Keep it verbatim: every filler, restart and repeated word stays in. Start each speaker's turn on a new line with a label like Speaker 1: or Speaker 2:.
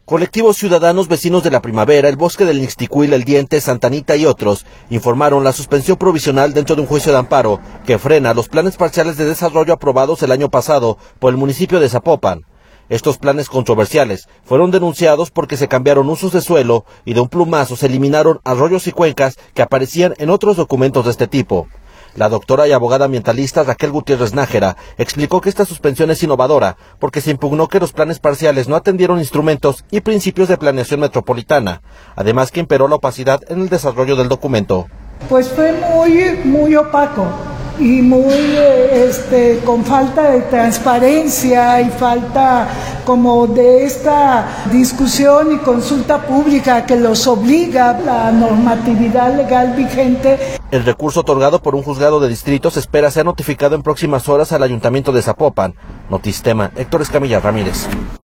Speaker 1: Colectivos ciudadanos vecinos de La Primavera, el Bosque del Nixticuil, El Diente, Santa Anita y otros informaron la suspensión provisional dentro de un juicio de amparo que frena los planes parciales de desarrollo aprobados el año pasado por el municipio de Zapopan. Estos planes controversiales fueron denunciados porque se cambiaron usos de suelo y de un plumazo se eliminaron arroyos y cuencas que aparecían en otros documentos de este tipo. La doctora y abogada ambientalista Raquel Gutiérrez Nájera explicó que esta suspensión es innovadora porque se impugnó que los planes parciales no atendieron instrumentos y principios de planeación metropolitana, además que imperó la opacidad en el desarrollo del documento.
Speaker 2: Pues fue muy, muy opaco y muy este, con falta de transparencia y falta como de esta discusión y consulta pública que los obliga a la normatividad legal vigente.
Speaker 1: El recurso otorgado por un juzgado de distrito se espera sea notificado en próximas horas al Ayuntamiento de Zapopan. Notistema, Héctor Escamilla Ramírez.